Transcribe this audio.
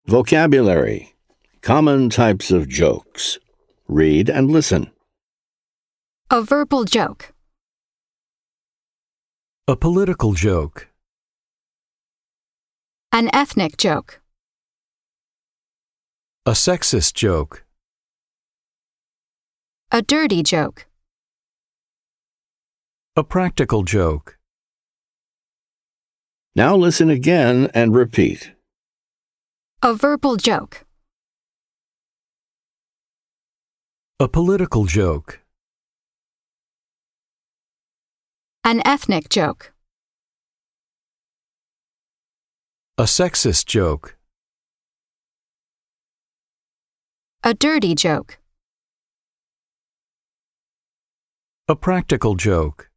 Vocabulary. Common types of jokes. Read and listen. A verbal joke. A political joke. An ethnic joke. A sexist joke. A dirty joke. A practical joke. Now listen again and repeat. A verbal joke. A political joke. An ethnic joke. A sexist joke. A dirty joke. A practical joke.